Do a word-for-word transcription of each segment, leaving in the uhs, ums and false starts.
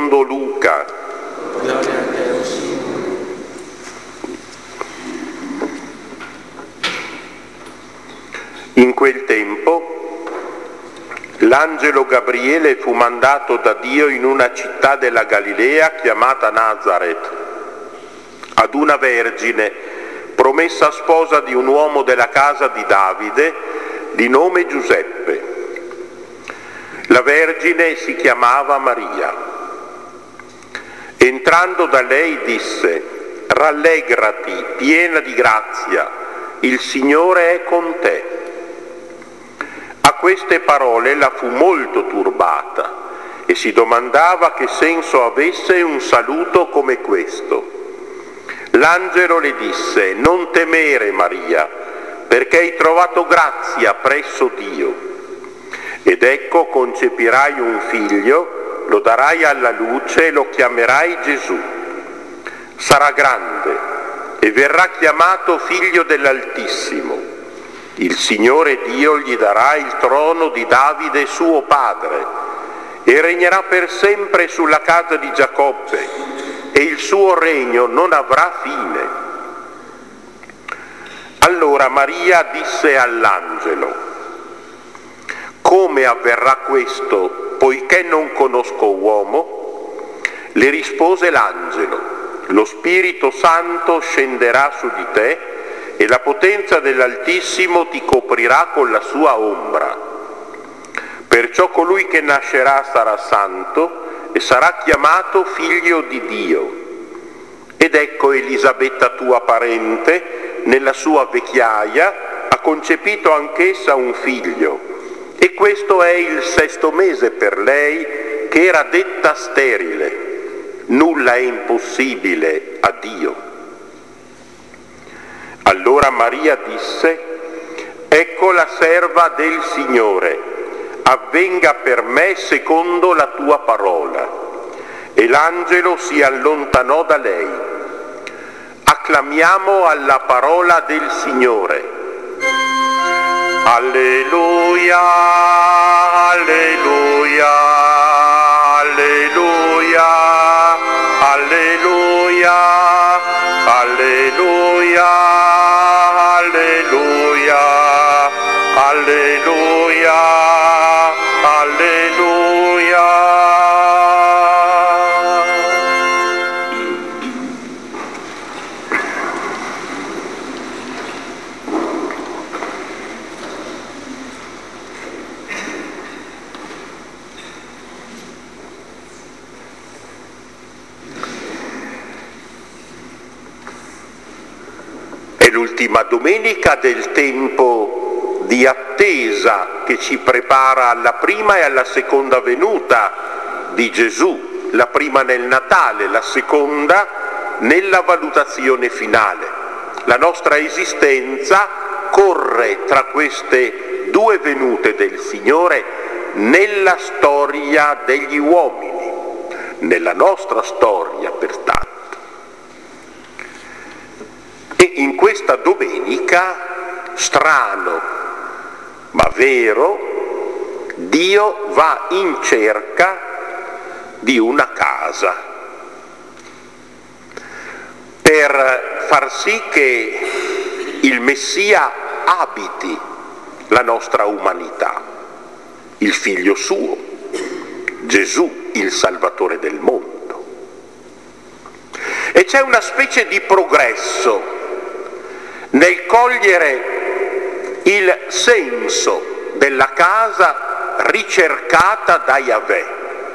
secondo Luca. Gloria a te, o Signore. In quel tempo l'angelo Gabriele fu mandato da Dio in una città della Galilea chiamata Nazaret, ad una vergine promessa sposa di un uomo della casa di Davide di nome Giuseppe. La vergine si chiamava Maria. Entrando da lei disse: rallegrati, piena di grazia, il Signore è con te. A queste parole la fu molto turbata e si domandava che senso avesse un saluto come questo. L'angelo le disse: non temere, Maria, perché hai trovato grazia presso Dio. Ed ecco, concepirai un figlio, lo darai alla luce e lo chiamerai Gesù. Sarà grande e verrà chiamato figlio dell'Altissimo. Il Signore Dio gli darà il trono di Davide suo padre e regnerà per sempre sulla casa di Giacobbe e il suo regno non avrà fine. Allora Maria disse all'angelo: come avverrà questo, poiché non conosco uomo? Le rispose l'angelo: lo Spirito Santo scenderà su di te e la potenza dell'Altissimo ti coprirà con la sua ombra. Perciò colui che nascerà sarà santo e sarà chiamato figlio di Dio. Ed ecco, Elisabetta tua parente, nella sua vecchiaia, ha concepito anch'essa un figlio. E questo è il sesto mese per lei, che era detta sterile. Nulla è impossibile a Dio. Allora Maria disse: ecco la serva del Signore, avvenga per me secondo la tua parola. E l'angelo si allontanò da lei. Acclamiamo alla parola del Signore. Alleluia, alleluia, alleluia, alleluia, alleluia, alleluia, alleluia, alleluia. L'ultima domenica del tempo di attesa che ci prepara alla prima e alla seconda venuta di Gesù, la prima nel Natale, la seconda nella valutazione finale. La nostra esistenza corre tra queste due venute del Signore nella storia degli uomini, nella nostra storia pertanto. E in questa domenica, strano ma vero, Dio va in cerca di una casa per far sì che il Messia abiti la nostra umanità, il figlio suo, Gesù, il Salvatore del mondo. E c'è una specie di progresso nel cogliere il senso della casa ricercata da Yahweh.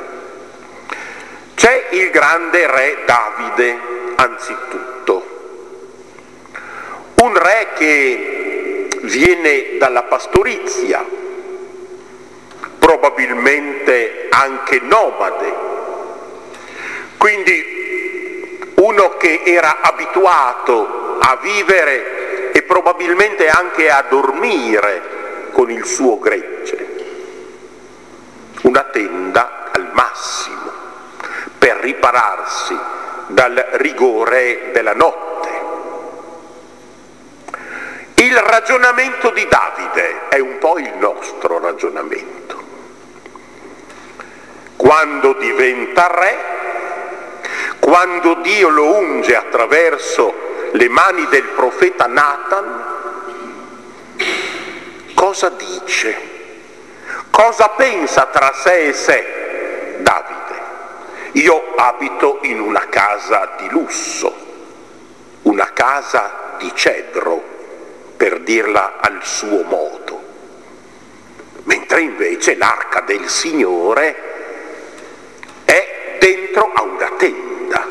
C'è il grande re Davide, anzitutto, un re che viene dalla pastorizia, probabilmente anche nomade, quindi uno che era abituato a vivere e probabilmente anche a dormire con il suo gregge, una tenda al massimo per ripararsi dal rigore della notte. Il ragionamento di Davide è un po' il nostro ragionamento. Quando diventa re, quando Dio lo unge attraverso le mani del profeta Nathan, cosa dice? Cosa pensa tra sé e sé Davide? Io abito in una casa di lusso, una casa di cedro, per dirla al suo modo, mentre invece l'arca del Signore è dentro a una tenda.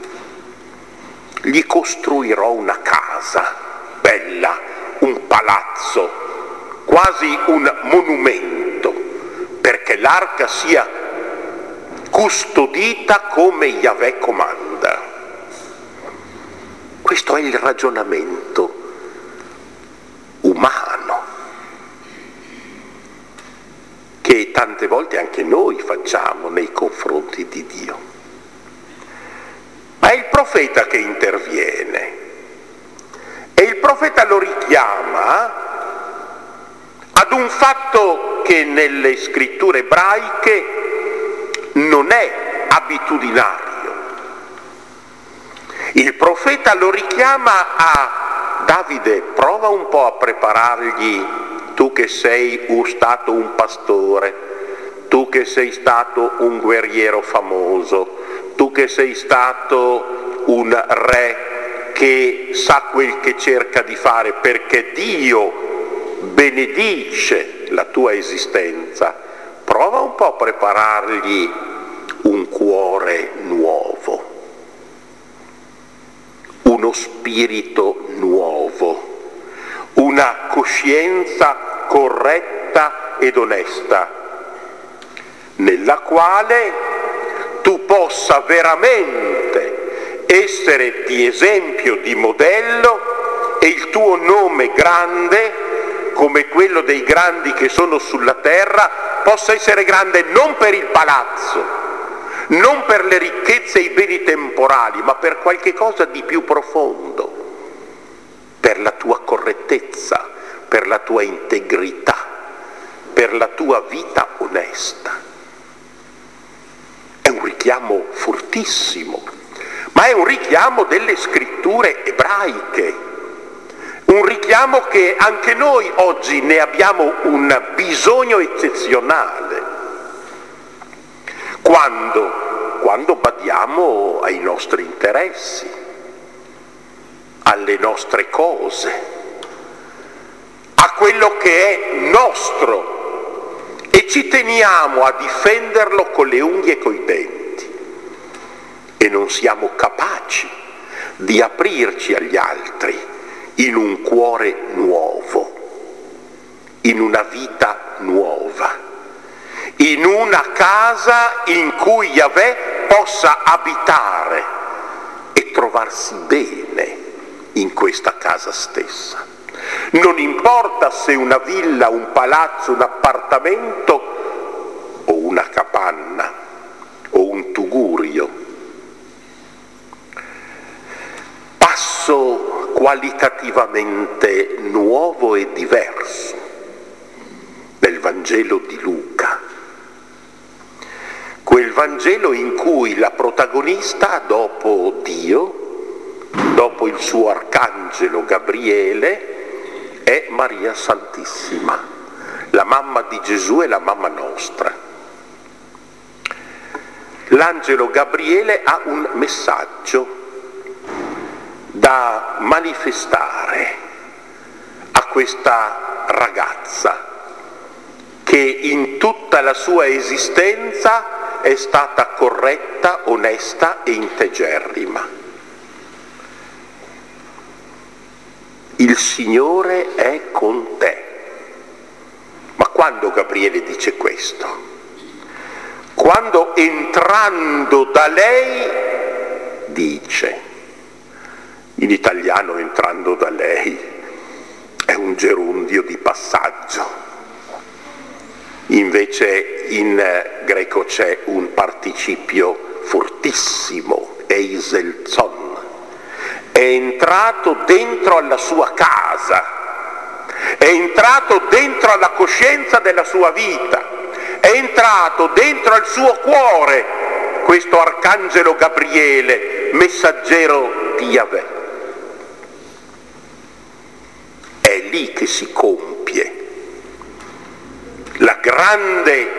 Gli costruirò una casa bella, un palazzo, quasi un monumento, perché l'arca sia custodita come Yahweh comanda. Questo è il ragionamento umano che tante volte anche noi facciamo nei confronti di Dio. Ma è il profeta che interviene e il profeta lo richiama ad un fatto che nelle scritture ebraiche non è abitudinario. Il profeta lo richiama a Davide, prova un po' a preparargli, tu che sei stato un pastore, tu che sei stato un guerriero famoso, tu che sei stato un re che sa quel che cerca di fare perché Dio benedice la tua esistenza, prova un po' a preparargli un cuore nuovo, uno spirito nuovo, una coscienza corretta ed onesta, nella quale tu possa veramente essere di esempio, di modello, e il tuo nome grande, come quello dei grandi che sono sulla terra, possa essere grande non per il palazzo, non per le ricchezze e i beni temporali, ma per qualche cosa di più profondo, per la tua correttezza, per la tua integrità, per la tua vita onesta. È un richiamo fortissimo, ma è un richiamo delle scritture ebraiche, un richiamo che anche noi oggi ne abbiamo un bisogno eccezionale. Quando? Quando badiamo ai nostri interessi, alle nostre cose, a quello che è nostro, e ci teniamo a difenderlo con le unghie e coi denti, e non siamo capaci di aprirci agli altri in un cuore nuovo, in una vita nuova, in una casa in cui Yahweh possa abitare e trovarsi bene in questa casa stessa. Non importa se una villa, un palazzo, un appartamento o una capanna o un tugurio. Passo qualitativamente nuovo e diverso nel Vangelo di Luca. Quel Vangelo in cui la protagonista, dopo Dio, dopo il suo arcangelo Gabriele, è Maria Santissima, la mamma di Gesù e la mamma nostra. L'angelo Gabriele ha un messaggio da manifestare a questa ragazza che in tutta la sua esistenza è stata corretta, onesta e integerrima. Il Signore è con te. Ma quando Gabriele dice questo? Quando entrando da lei dice, in italiano entrando da lei è un gerundio di passaggio, invece in greco c'è un participio fortissimo, eiselzon. È entrato dentro alla sua casa, è entrato dentro alla coscienza della sua vita, è entrato dentro al suo cuore, questo arcangelo Gabriele, messaggero di Yahweh. È lì che si compie la grande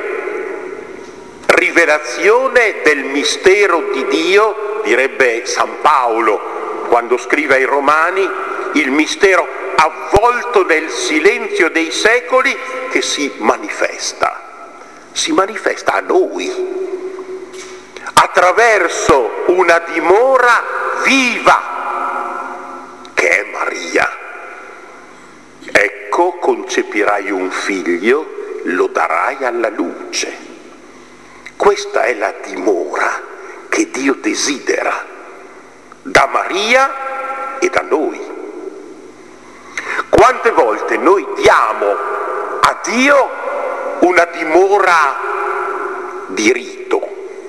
rivelazione del mistero di Dio, direbbe San Paolo quando scrive ai Romani, il mistero avvolto nel silenzio dei secoli che si manifesta, si manifesta a noi attraverso una dimora viva che è Maria. Ecco, concepirai un figlio, lo darai alla luce. Questa è la dimora che Dio desidera da Maria e da noi. Quante volte noi diamo a Dio una dimora di rito,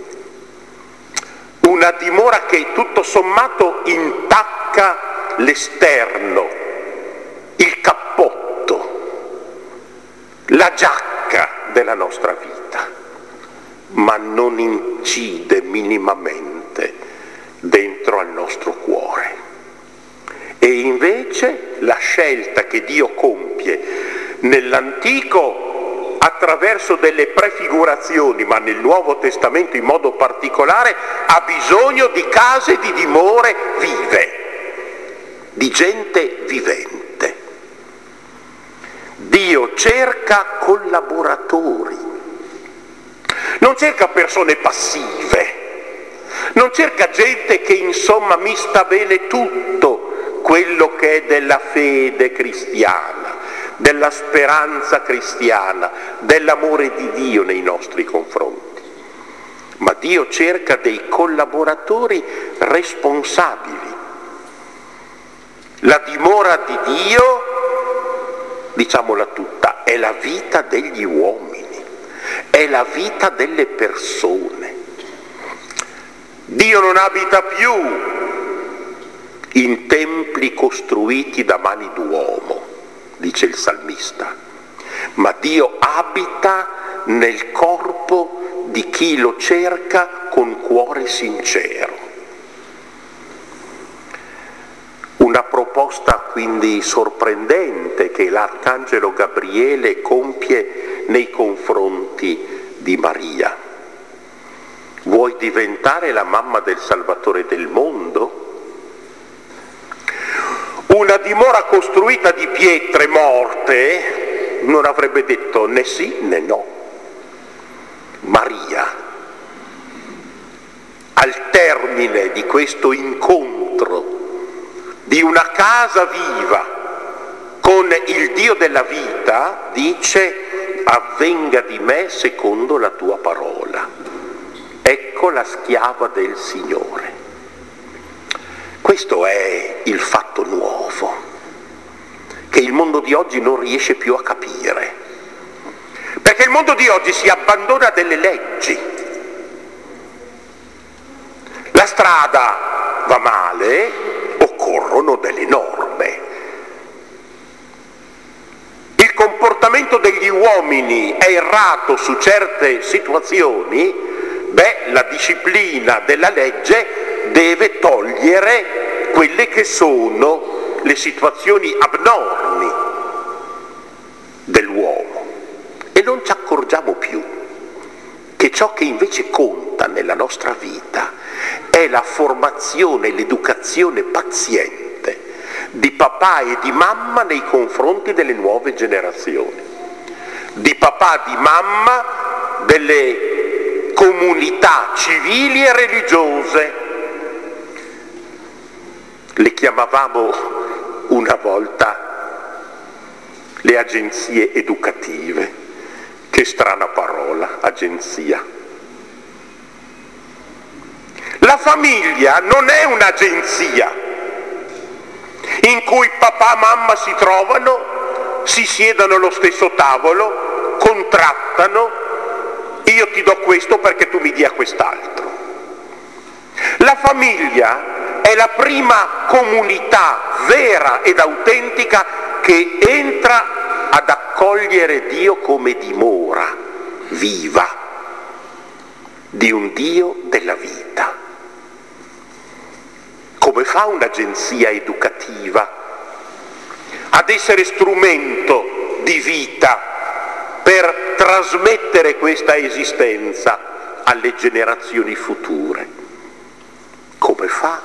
una dimora che tutto sommato intacca l'esterno, il cappotto, la giacca della nostra vita, ma non incide minimamente dentro al nostro cuore. E invece la scelta che Dio compie nell'Antico attraverso delle prefigurazioni, ma nel Nuovo Testamento in modo particolare, ha bisogno di case, di dimore vive, di gente vivente. Dio cerca collaboratori, non cerca persone passive, non cerca gente che insomma mi sta bene tutto quello che è della fede cristiana, della speranza cristiana, dell'amore di Dio nei nostri confronti. Ma Dio cerca dei collaboratori responsabili. La dimora di Dio, diciamola tutta, è la vita degli uomini, è la vita delle persone. Dio non abita più in templi costruiti da mani d'uomo, dice il salmista, ma Dio abita nel corpo di chi lo cerca con cuore sincero. Una proposta quindi sorprendente che l'arcangelo Gabriele compie nei confronti di Maria. Vuoi diventare la mamma del Salvatore del mondo? Una dimora costruita di pietre morte non avrebbe detto né sì né no. Maria, al termine di questo incontro di una casa viva con il Dio della vita, dice: avvenga di me secondo la tua parola. Ecco la schiava del Signore. Questo è il fatto nuovo, che il mondo di oggi non riesce più a capire, perché il mondo di oggi si abbandona a delle leggi. La strada va male, occorrono delle norme. Il comportamento degli uomini è errato su certe situazioni, beh, la disciplina della legge deve togliere quelle che sono le situazioni abnormi dell'uomo, e non ci accorgiamo più che ciò che invece conta nella nostra vita è la formazione, l'educazione paziente di papà e di mamma nei confronti delle nuove generazioni, di papà e di mamma delle comunità civili e religiose. Le chiamavamo una volta le agenzie educative. Che strana parola, agenzia. La famiglia non è un'agenzia in cui papà e mamma si trovano, si siedono allo stesso tavolo, contrattano: io ti do questo perché tu mi dia quest'altro. La famiglia è la prima comunità vera ed autentica che entra ad accogliere Dio come dimora viva. di un Dio della vita. Come fa un'agenzia educativa ad essere strumento di vita per trasmettere questa esistenza alle generazioni future? Come fa?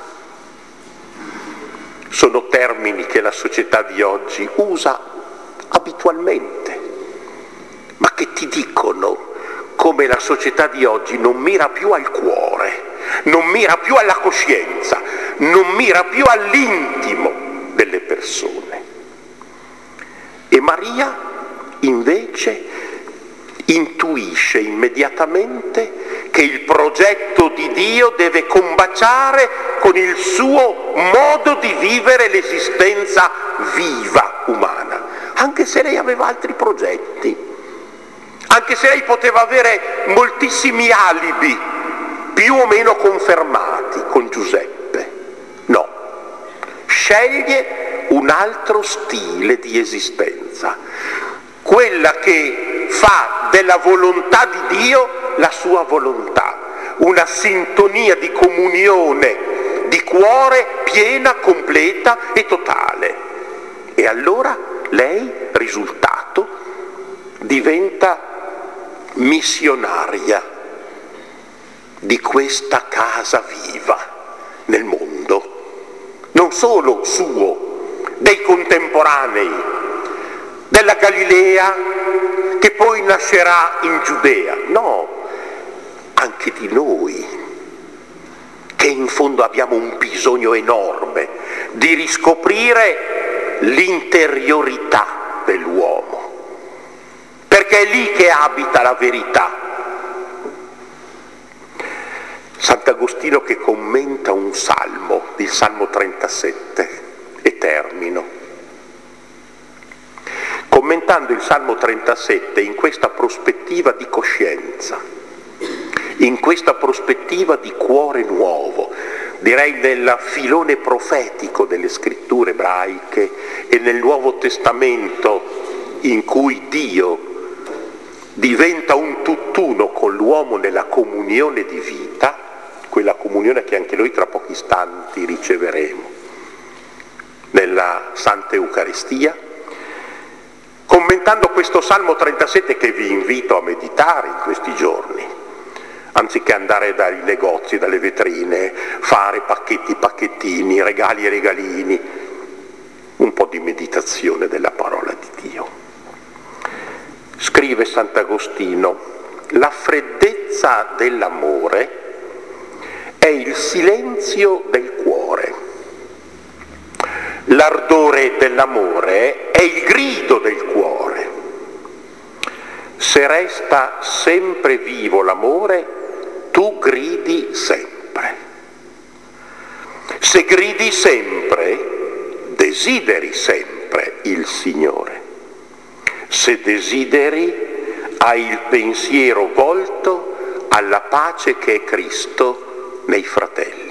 Sono termini che la società di oggi usa abitualmente, ma che ti dicono come la società di oggi non mira più al cuore, non mira più alla coscienza, non mira più all'intimo delle persone. E Maria invece intuisce immediatamente che il progetto di Dio deve combaciare con il suo modo di vivere l'esistenza viva umana, anche se lei aveva altri progetti, anche se lei poteva avere moltissimi alibi più o meno confermati con Giuseppe. No, sceglie un altro stile di esistenza, quella che fa della volontà di Dio la sua volontà, una sintonia di comunione, di cuore piena, completa e totale. E allora lei, risultato, diventa missionaria di questa casa viva nel mondo, non solo suo, dei contemporanei, della Galilea che poi nascerà in Giudea, no, anche di noi, che in fondo abbiamo un bisogno enorme di riscoprire l'interiorità dell'uomo, perché è lì che abita la verità. Sant'Agostino, che commenta un salmo, il Salmo trentasette, e termino. Commentando il Salmo trentasette in questa prospettiva di coscienza, in questa prospettiva di cuore nuovo, direi nel filone profetico delle scritture ebraiche e nel Nuovo Testamento, in cui Dio diventa un tutt'uno con l'uomo nella comunione di vita, quella comunione che anche noi tra pochi istanti riceveremo nella Santa Eucaristia. Commentando questo Salmo trentasette, che vi invito a meditare in questi giorni, anziché andare dai negozi, dalle vetrine, fare pacchetti pacchettini, regali e regalini, un po' di meditazione della parola di Dio. Scrive Sant'Agostino: la freddezza dell'amore è il silenzio del cuore, l'ardore dell'amore è il grido del cuore. Se resta sempre vivo l'amore, tu gridi sempre. Se gridi sempre, desideri sempre il Signore. Se desideri, hai il pensiero volto alla pace che è Cristo nei fratelli.